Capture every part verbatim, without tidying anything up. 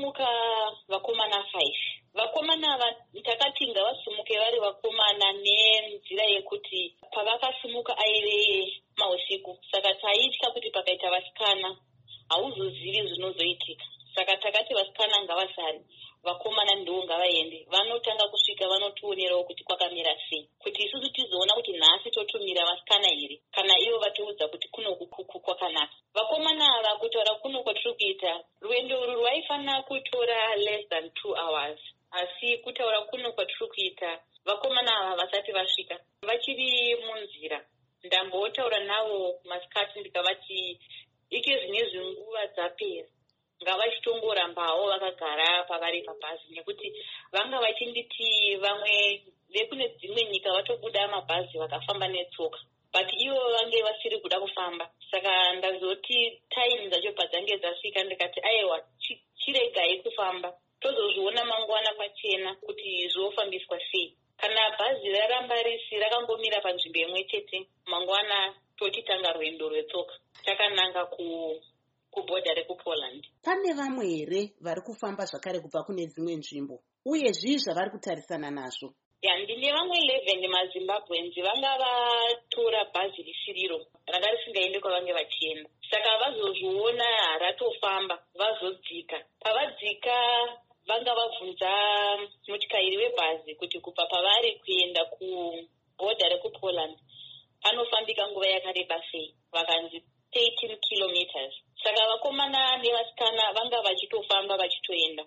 pakasimuka vakomana five. Vakomana ava takati ngavasimuke vari vakomana nenzira yekuti pavakasimuka aive mausiku. Saka taitya kuti pakaita vasikana hauzozivi zvinozoitika. Saka takati vasikana ngavasari, vakomana ndivo ngavaende. Vanotanga kusvika vanotionerawo kuti kwakamira sei, kuti isusu tizoona kuti nhasi totumira vasikana here kana ivo vatiudza kuti kuno kukuku kwakanaka. Vakomana ava kutaura kuno kwatiri kuita, rwendo urwu rwaifanira kutora less than two hours, asi kutaura kuno kwatiri kuita vakomana ava vasati vasvika vachiri munzira. Ndambotaura navo masikati ndikavati ike zvinezvi nguva dzapera, ngavachitongorambawo vakagara pavari pabhazi, nekuti vanga vachinditi vamwe vekune dzimwe nyika vatobuda mabhazi vakafamba netsoka, but ivo vange vasiri kuda kufamba. Saka ndazoti time dzacho padzange dzasvika ndikati aiwa, chiregai kufamba tozozviona mangwana pachena kuti zvofambiswa sei. Kana bhazi raramba risi rakangomira panzvimbo imwe chete, mangwana tochitanga rwendo rwetsoka takananga ku kubhodha rekuPoland. Pane vamwe here vari kufamba zvakare kubva kune dzimwe nzvimbo, uye zvii zvavari kutarisana nazvo? Ya, ndine vamwe eleven maZimbabwenzi vanga vatora bhazi risiriro ranga risingaende kwavange vachienda. Saka vazozviona ratofamba vazodzika. Pavadzika vanga vabvunza mutyairi webhazi kuti kubva pavari kuenda kubhodha rekuPoland panofambika nguva yakareba sei. Vakanzi eighteen kilometers. Saka vakomana nevasikana vanga vachitofamba vachitoenda.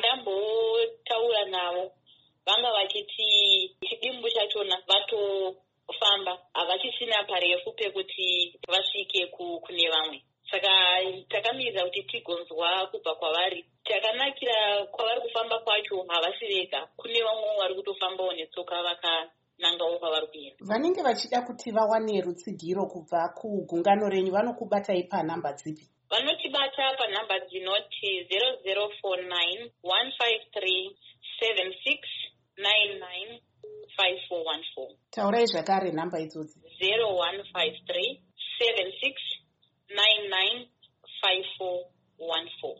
Pandambotaura navo vanga vachiti chidimbu chachona vatofamba, havachisina parefu pekuti vasvike kune vamwe. Saka takamirira kuti tigonzwa kubva kwavari. Chakanakira kwavari kufamba kwacho havasi vega, kune vamwe vari kutofambawo netsoka vakanangawo kwavari kuenda. Vanenge vachida kuti vawane rutsigiro kubva kugungano renyu vanokubatai panhamba dzipi? Vanotibata panhamba dzinoti zero zero four nine one five three seven six nine nine five four one four. Taurai zvakare nhamba idzodzi. zero one five three seven six